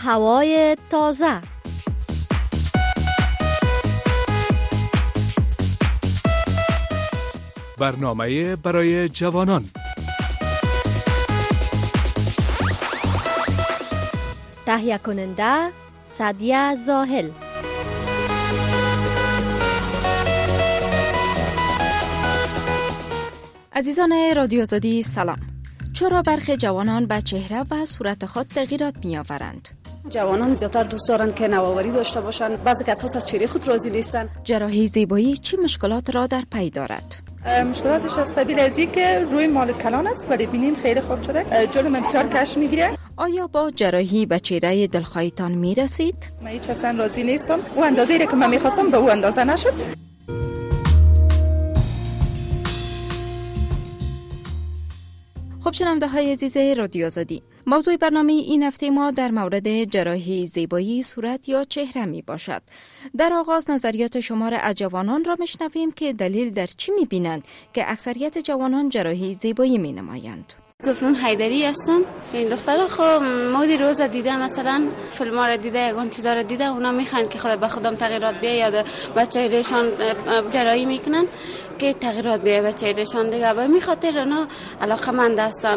هوای تازه. برنامه برای جوانان. تهیه کننده سعدیه زاهل. عزیزان رادیو آزادی سلام. چرا برخی جوانان به چهره و صورت خود تغییرات می آورند؟ جوانان زیادتر دوست دارند که نوآوری داشته باشند. بعضی کسا از چهره خود راضی نیستند. جراحی زیبایی چه مشکلات را در پی دارد؟ مشکلاتش از قبیل از این که روی مال کلان است ولی بینیم خیلی خوب شده، جلو بسیار کش میگیره. آیا با جراحی به چهره دلخواهتان میرسید؟ من هیچ اصلا راضی نیستم. او اندازه‌ای که من میخواستم به او اندازه نشد. خب شنونده های عزیز رادیو آزادی، موضوع برنامه این هفته ما در مورد جراحی زیبایی صورت یا چهره می باشد. در آغاز نظریات شما را از جوانان را میشنویم که دلیل در چی می بینند که اکثریت جوانان جراحی زیبایی می نمایند. زفرون حیدری هستم. این دخترها خب مودی روز دیده، مثلا فیلم ها را دیده، یگان چیزا را دیده، اونا میخوان که خود به خودم تغییرات بیه یا به چهرهشان جراحی میکنن که تغییرات بیه به چهرهشان دیگه. به میخاطر اونا علاقه‌مند هستن.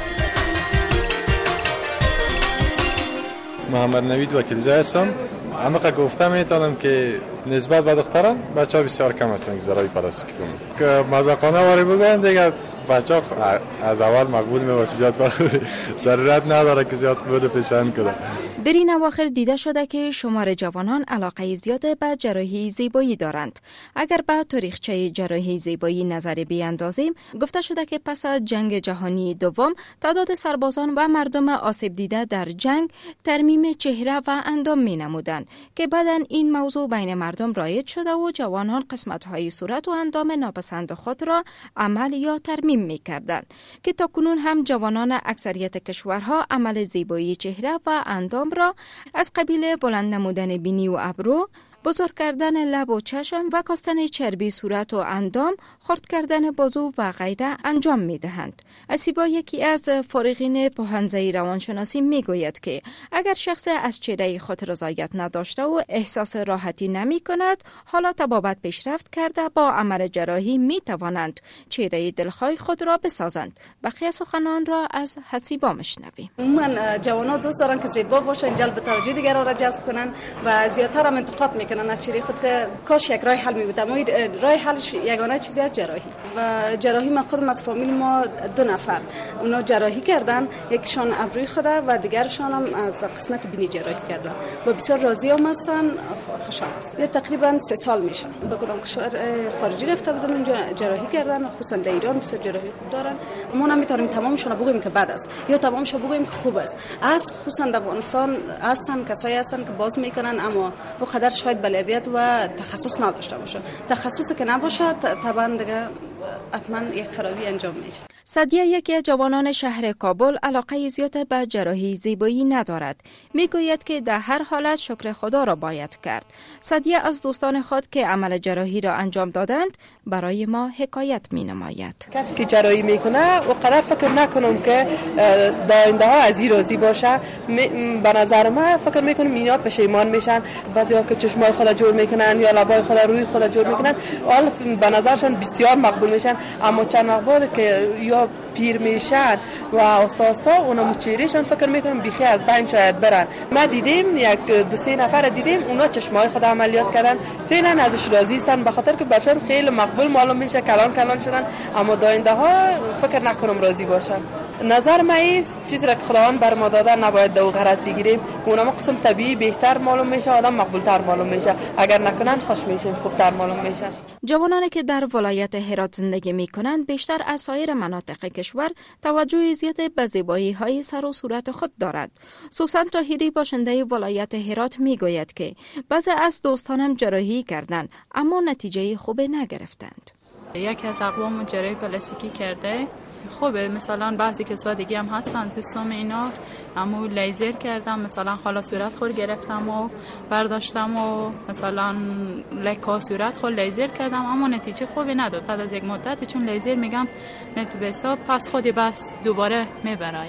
محمد نوید وکیل‌زاده هستم. همه گفتم میتونم که نسبت به دختران بچه‌ها بسیار کم هستن که جراحی پلاستیک کنن. که مزاقانه واری بگن دیگه بچه‌ها از اول مقبول می‌باشن، زیاد ضرورت نداره که زیاد بود پیشنهاد کنه. در این اواخر دیده شده که شمار جوانان علاقه زیاد به جراحی زیبایی دارند. اگر به تاریخچه جراحی زیبایی نظری بیاندازیم، گفته شده که پس از جنگ جهانی دوم تعداد سربازان و مردم آسیب دیده در جنگ ترمیم چهره و اندام می‌نمودند که بعداً این موضوع بین مردم رایج شده و جوانان قسمت‌های صورت و اندام ناپسند خود را عمل یا ترمیم می‌کردند که تاکنون هم جوانان اکثریت کشورها عمل زیبایی چهره و اندام را از قبیل بلند نمودن بینی و ابرو، بزرگ کردن لب و چشم و کاستن چربی صورت و اندام، خرد کردن بازو و غیره انجام می دهند. اسیبا یکی از فارغین پوهنځی روانشناسی می گوید که اگر شخص از چهره خود رضایت نداشته و احساس راحتی نمی کند، حالا طبابت پیشرفت کرده با عمل جراحی می توانند چهره دلخواه خود را بسازند. بقیه سخنان را از حسیبا مشنویم. من جوانان دوست دارن که زیبا باشن، جلب توجه دیگران را جذب کنن و زیادتر هم انتقاد میکنن از چهره خود که کاش یک راه حل می‌بود. اما راه حلش یگانه چیزی از جراحی و جراحی. من خودم از فامیل ما 2 نفر اونا جراحی کردن، یکیشان ابروی خود و دیگرشان هم از قسمت بینی جراحی کردن و بسیار راضی هم هستن، خوشحال هستن. یا تقریبا 3 سال میشن به کدام کشور خارجی رفته بودن اونجا جراحی کردن، خصوصا در ایران بسیار جراحی خوب دارن. ما نمیتونیم تمامشون بگیم که بد است یا تمامش بگیم که خوب است. از خصوصا در افغانستان هستن کسایی هستن که باز میکنن اما به قدر شاید بلدیت و تخصص نداشته باشه. تخصصی که نباشه طبعا دیگه حتما یک خرابی انجام میشه. سعدیه یکی از جوانان شهر کابل علاقه زیاد به جراحی زیبایی ندارد. میگوید که در هر حالت شکر خدا را باید کرد. سعدیه از دوستان خود که عمل جراحی را انجام دادند برای ما حکایت می نماید. کسی که جراحی میکنه و قدر فکر نکنم که داینده ها از این راضی باشه. به نظر من فکر میکنم اینا پشیمان میشن. بعضیا که چشمای خود جور میکنن یا لبای خود روی خود جور میکنن، حال به نظرشون بسیار مقبول میشن، اما چند وقت بعد که یا پیر میشن و آستا اونا چهرهشون فکر میکنم بیخی از بین شاید برن. ما دیدیم یک 2-3 نفر دیدیم اونا چشمای خود عملیات کردن، فعلا ازش راضی هستن به خاطر که برشون خیلی مقبول معلوم میشه، کلان شدن، اما داینده ها فکر نکنم راضی باشن. نظر من است چیزی را که خداوند بر ما داده نباید دو غرض بگیریم. اونم قسم طبیعی بهتر معلوم میشه، آدم مقبولتر معلوم میشه. اگر نکنن خوش میشیم، خوبتر معلوم میشن. جوانانی که در ولایت هرات زندگی میکنند بیشتر از سایر مناطق کشور توجه زیاد به زیبایی های سر و صورت خود دارند. سوسن طاهری باشنده ولایت هرات میگوید که بعضی از دوستانم جراحی کردند اما نتیجه خوبی نگرفتند. یکی از اقوام جراحی پلاستیکی کرده، خوبه. مثلا بعضی کسا دیگه هم هستن دوستام اینا، اما لیزر کردم، مثلا حالا صورت خود گرفتم و برداشتم و مثلا لکه صورت خود لیزر کردم اما نتیجه خوبی نداد. بعد از یک مدت چون لیزر میگم نت به حساب پس خودی بس دوباره میبرایه.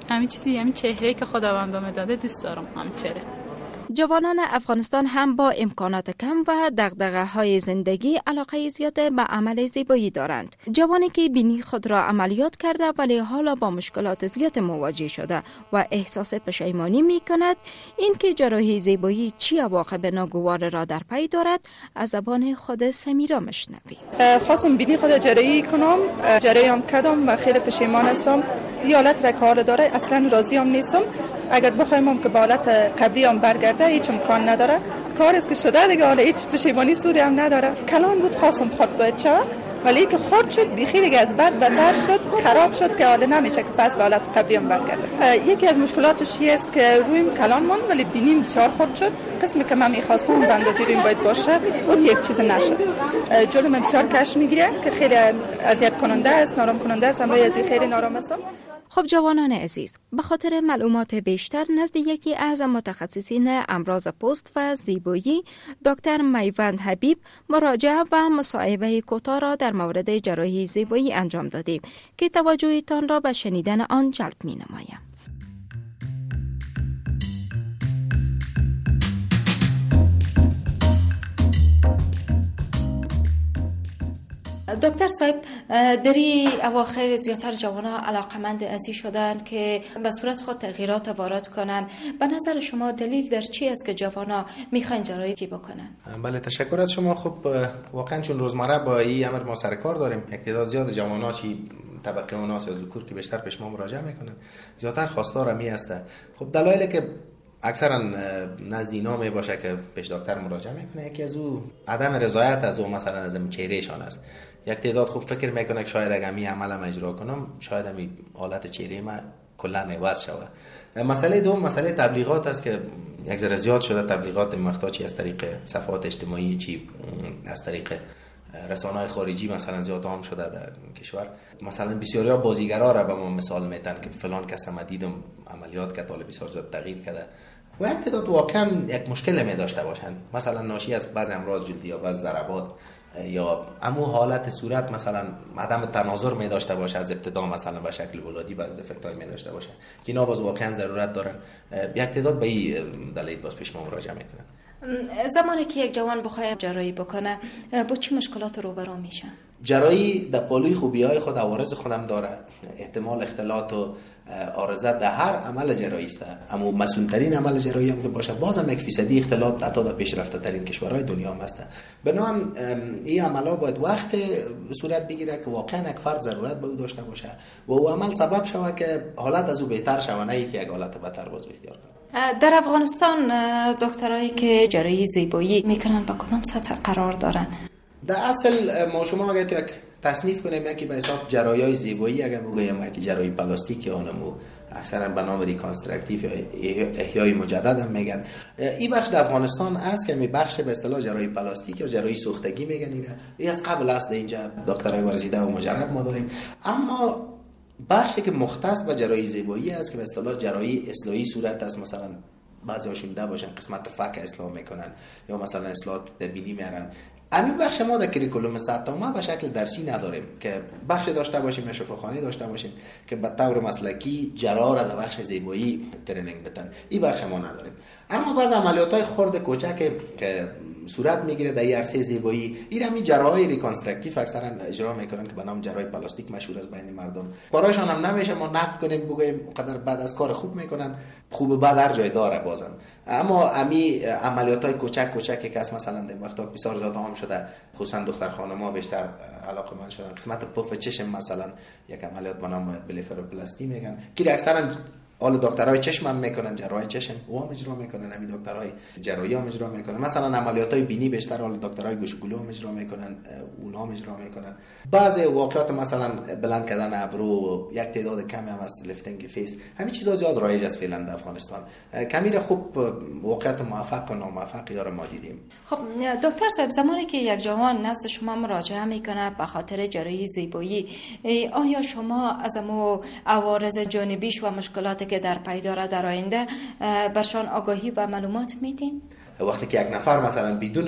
همین چیزی، همین چهره که خداوند بهم داده دوست دارم، همین چهره. جوانان افغانستان هم با امکانات کم و دغدغه‌های زندگی علاقه زیاد به عمل زیبایی دارند. جوانی که بینی خود را عملیات کرده ولی حالا با مشکلات زیاد مواجه شده و احساس پشیمانی می‌کند اینکه جراحی زیبایی چه عواقب ناگوار را در پی دارد، از زبان خود سمیرا مشنویم. خواستم بینی خود جراحی کنم، جراحی هم کردم و خیلی پشیمان هستم. یه حالت رکار داره، اصلا راضی هم نیستم. اگر بخوایم که به حالت قبلی هم برگرده هیچ امکان نداره. کار است که شده دیگه، حالا هیچ پشیمانی سودی هم نداره. کلان بود خواستم خود باید شوه، ولی که خود شد بیخی دیگه از بد بدتر شد، خراب شد که حالا نمیشه که پس به حالت قبلی هم برگرده. یکی از مشکلاتش این است که رویم کلان مون، ولی بینیم بسیار خرد شد. قسمی که من می‌خواستم به اندازه رویم باید باشه اون یک چیز نشد. جلوم بسیار کش میگیره که خیلی اذیت کننده است، نارام کننده است. امروز از خیلی نارام هستم. خب جوانان عزیز، به خاطر معلومات بیشتر نزد یکی از متخصصین امراض پوست و زیبایی دکتر میوند حبیب مراجعه و مصاحبه کوتاه را در مورد جراحی زیبایی انجام دادیم که توجهتان را به شنیدن آن جلب می‌نمایم. دکتر صاحب، دری اواخر زیادتر جوانان علاقمند ازی شدند که به صورت خود تغییرات وارد کنند. به نظر شما دلیل در چی است که جوانان میخوان جراحی بکنن؟ بله، تشکر از شما. خب واقعا چون روزمره با این امر ما سر کار داریم، یک تعداد زیاد جوانان چی طبقه اوناس از ذکور که بیشتر پیش ما مراجعه میکنن، زیادتر خواستار می هسته. خب دلایلی که اکثرا نزد اینا می باشه که پیش دکتر مراجعه میکنه، یکی از او عدم رضایت از او مثلا از چهرهشان است. یک تعداد خوب فکر میکنه که شاید اگه می عملم اجرا کنم شاید می حالت چهره ما کلا عوض شود. مسئله دوم مسئله تبلیغات است که یک ذره زیاد شده. تبلیغات مختاچی از طریق صفحات اجتماعی چی از طریق رسانه‌های خارجی مثلا زیاد عام شده در کشور. مثلا بسیاری بازیگرا را به ما مثال میتن که فلان کس ما دیدم عملیات کرد، حالا بسیار زیاد تغییر کرده. و یک تعداد واقعا یک مشکل می داشته باشن، مثلا ناشی از بعض امراض جلدی یا بعض ضربات یا امو حالت صورت مثلا عدم تناظر می داشته باشه از ابتدا، مثلا به شکل ولادی بعض دفکت‌های می داشته باشه که اینا باز واقعا ضرورت داره. یک تعداد به این دلیل باز پیش ما مراجعه میکنن. زمانی که یک جوان بخواد جراحی بکنه با چه مشکلات روبرو میشن؟ جراحی در پالوی خوبی‌های خود عوارض خودم داره. احتمال اختلاط و عارضت در هر عمل جراحی است، اما مسئول‌ترین عمل جراحی هم که باشه بازم 1% اختلاط حتی در پیشرفته‌ترین کشورهای دنیا هم است. بنابراین این عمل‌ها باید وقت صورت بگیره که واقعا یک فرد ضرورت به او داشته باشه و او عمل سبب شود که حالت از او بهتر شود، نه که یک حالت بدتر باز اختیار کنه. در افغانستان دکترایی که جراحی زیبایی میکنن با کدام سطح قرار دارن؟ در اصل ما شما اگه تو یک تصنیف کنیم یکی به حساب جراحی زیبایی اگر بگویم یکی جراحی پلاستیک یا اونمو اکثرا به نام ریکانستراکتیو یا احیای مجدد هم میگن. این بخش در افغانستان است که می بخش به اصطلاح جراحی پلاستیک یا جراحی سوختگی میگن. این از قبل است اینجا دکترای ورزیده و مجرب ما داریم. اما بخشی که مختص به جراحی زیبایی است که به اصطلاح جراحی اصلاحی صورت است، مثلا بعضی هاشون ده باشن قسمت فک اصلاح میکنن یا مثلا اصلاح تبیینی میارن. همین بخش ما در کریکولوم سطح ما به شکل درسی نداریم که بخش داشته باشیم یا شفاخانه داشته باشیم که به طور مسلکی جراح را در بخش زیبایی ترینینگ بدن. این بخش ما نداریم. اما بعض عملیات‌های خرد کوچک که صورت میگیره در عرصه زیبایی، این همین جراحی ریکانستراکتیو اکثرا اجرا میکنن که به نام جراحی پلاستیک مشهور است بین مردم. کاراشون هم نمیشه ما نقد کنیم بگیم قدر بعد از کار خوب میکنن، خوب بعد هر جای داره بازم. اما امی عملیات‌های کوچکی که مثلا در وقتا بسیار زیاد عام شده، خصوصا دختر خانم‌ها بیشتر علاقه‌مند شدن. قسمت پف چشم مثلا یک عملیات به نام بلفاروپلاستی میگن که اکثرا حالا دکترای چشم هم میکنن، جراحی چشم او هم اجرا میکنن، همین دکترای جراحی هم اجرا میکنن. مثلا عملیاتای بینی بیشتر حالا دکترای گوش و گلو هم اجرا میکنن، اونا هم اجرا میکنن. بعضی واقعات مثلا بلند کردن ابرو، یک تعداد کمی هم از لفتینگ فیس، همین چیزا زیاد رایج است فعلا در افغانستان. کمی را خوب واقعات موفق و ناموفق یار ما دیدیم. خب دکتر صاحب، زمانی که یک جوان نزد شما مراجعه میکنه به خاطر جراحی زیبایی، آیا شما از مو عوارض جانبیش و مشکلات که در پی داره در آینده برشان آگاهی و معلومات میدین؟ وقتی که یک نفر مثلا بدون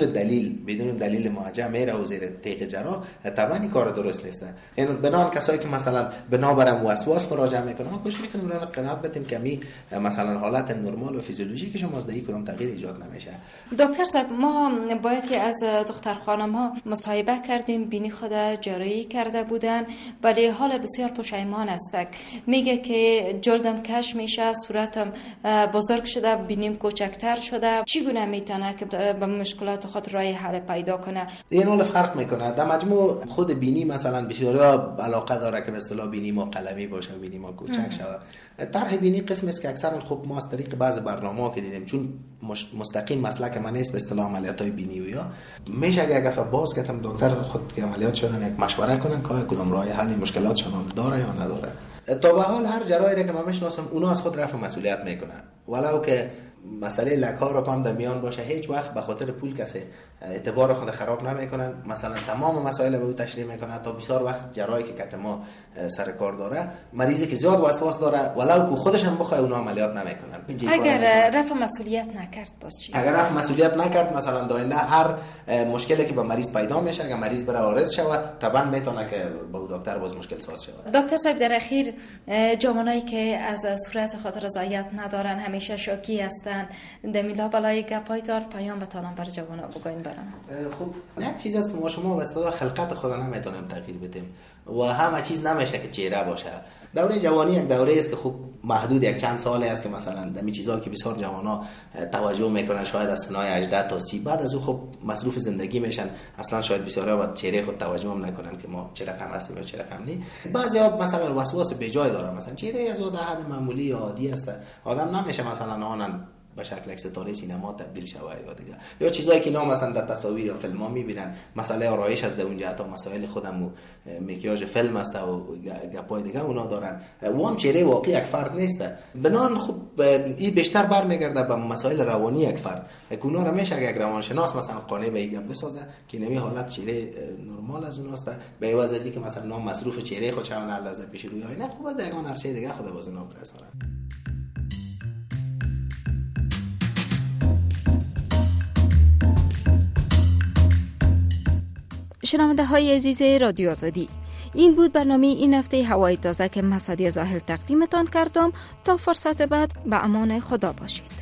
دلیل موجه میره و زیر تیغ جراح، طبعا این کار درست نیست. یعنی بنان کسایی که مثلا بنابرم وسواس مراجعه میکنن، ما کوشش میکنیم اونا قناعت بدیم که می مثلا حالت نرمال و فیزیولوژیک شما از کدام تغییر ایجاد نمیشه. دکتر صاحب، ما با یکی از دختر خانم‌ها مصاحبه کردیم، بینی خود جراحی کرده بودن ولی حال بسیار پشیمان است. میگه که جلدم کش میشه، صورتم بزرگ شده، بینیم کوچکتر شده. چگونه میتونه که به مشکلات خود راه حل پیدا کنه؟ این حال فرق میکنه. در مجموع خود بینی مثلا بسیارا علاقه داره که به اصطلاح بینی ما قلمی باشه و بینی ما کوچک شود. طرح بینی قسمی است که اکثرا خب ما از طریق بعض برنامه‌ها که دیدیم، چون مستقیم مسلک من نیست به اصطلاح عملیات‌های بینی و یا میشه اگه دفعه باز کردم دکتر خود که عملیات شدن یک مشوره کنن که کدام راه حل مشکلاتشون داره یا نداره. تا به حال هر جراحی که من میشناسم اونا از خود رفع مسئولیت میکنن، ولو که مسئله لک‌ها رو هم در میان باشه، هیچ وقت به خاطر پول کسی اعتبار خود خراب نمیکنن. مثلا تمام مسائل به او تشریح میکنن. تا بسیار وقت جراحی که کت ما سر کار داره، مریضی که زیاد وسواس داره ولو که خودش هم بخواد اونا عملیات نمیکنن. اگر رفع مسئولیت نکرد باز چی؟ اگر رفع مسئولیت نکرد، مثلا داینده هر مشکلی که به مریض پیدا میشه، اگر مریض بره عارض شود، طبعا میتونه که با دکتر باز مشکل ساز شود. دکتر صاحب، در اخیر جوانایی که از صورت خود رضایت ندارن، همیشه شوکی هستن، دمیلا بالای گپای دارد، پیام بتانم بر جوانا بگوین برام. خب یک چیز است که ما شما واسه خلقت خدا نمیتونیم تغییر بدیم و همه چیز نمیشه که چهره باشه. دوره جوانی یک دوره است که خب محدود یک چند ساله است که مثلا دمی چیزا که بسیار جوانا توجه میکنن، شاید از سنای 18 تا 30 بعد از او خب مصروف زندگی میشن، اصلا شاید بسیارا با چهره خود توجه هم نکنن که ما چه رقم هستیم یا چه رقم نی. بعضیا مثلا وسواس بیجای دارن، مثلا چهره از حد معمولی یا عادی است، آدم نمیشه مثلا آنن به شکل یک ستاره سینما تبدیل شود یا دیگه، یا چیزایی که اینا مثلا در تصاویر یا فیلم ها میبینن، مسئله آرایش از اونجا تا مسائل خودم و مکیاژ فیلم است و گپای دیگه اونا دارن. وام چهره واقعی یک فرد نیست. بنان خب این بیشتر برمیگرده به مسائل روانی یک فرد. اونا رو میشه یک روانشناس مثلا قانع به این بسازه که نمی حالت چهره نرمال از اوناست، به عوض از اینکه مثلا نام مصروف چهره خود شون لحظه پیش روی آینه، خوب از دیگه هر چیز دیگه خود باز اونا برسونه. شنونده های عزیز رادیو آزادی، این بود برنامه این هفته هوای تازه که من سعدیه زاهل تقدیمتان کردم. تا فرصت بعد به امان خدا باشید.